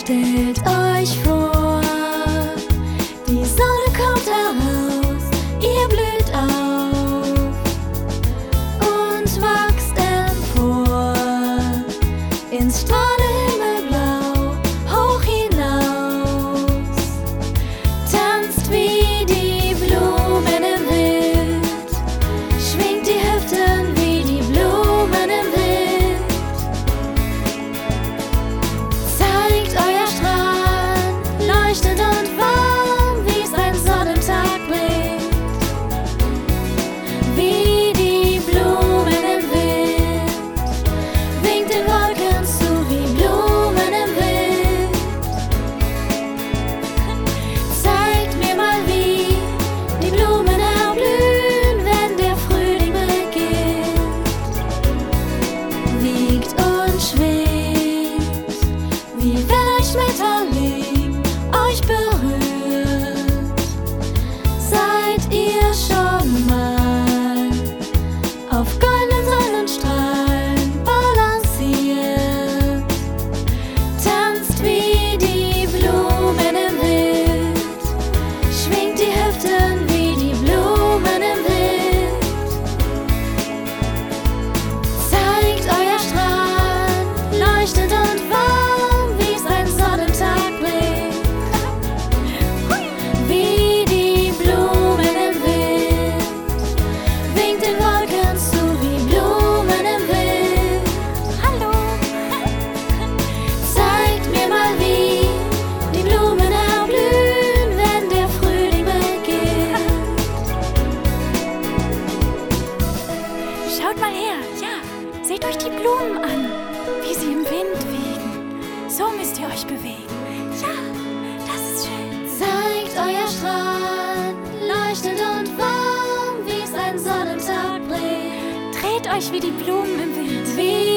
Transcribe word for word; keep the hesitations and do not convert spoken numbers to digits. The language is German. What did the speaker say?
Stellt euch vor, die Sonne kommt heraus, ihr blüht auf und wachst empor ins strahlende Himmelblau, hoch hinaus, tanzt wie die Blumen im Wind, schwingt die Hüften wie die Blumen im Wind, zeigt euer Strahlen, leuchtend und warm, wie es ein Sonnentag bringt, wie die Blumen im Wind, winkt den Wolken zu wie Blumen im Wind, zeigt mir mal, wie die Blumen erblühen, wenn der Frühling beginnt, wiegt und schwingt, wie wenn ein Schmetterling euch berührt. Seid ihr schon mal auf goldenen Sonnenstrahlen balanciert? Tanzt wie die Blumen im Wind, schwingt die Hüften wie die Blumen im Wind, zeigt euer Strahlen, leuchtend und warm, wie es ein Sonnentag bringt, wie die Blumen im Wind, winkt den Wolken zu wie Blumen im Wind. Hallo! Zeigt mir mal, wie die Blumen erblühen, wenn der Frühling beginnt. Schaut mal her, ja, seht euch die Blumen an, wie sie im Wind wiegen. So müsst ihr euch bewegen. Ja, das ist schön. Zeigt euer Strahlen, leuchtend und warm, wie es ein Sonnentag bringt, Dreht euch wie die Blumen im Wind. wie